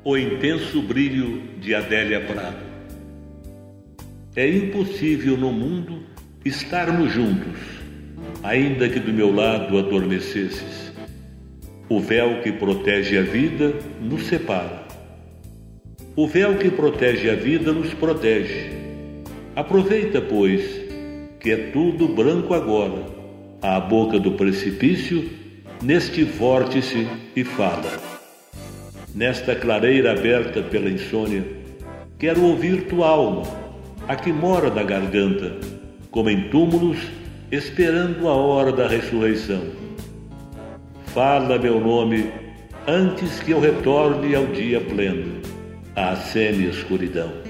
O intenso brilho de Adélia Prado. É impossível no mundo estarmos juntos, ainda que do meu lado adormecesses. O véu que protege a vida nos separa. O véu que protege a vida nos protege. Aproveita, pois, que é tudo branco agora, à boca do precipício, neste vórtice, e fala. Nesta clareira aberta pela insônia, quero ouvir tua alma, a que mora na garganta, como em túmulos, esperando a hora da ressurreição. Fala meu nome antes que eu retorne ao dia pleno, à semi-escuridão.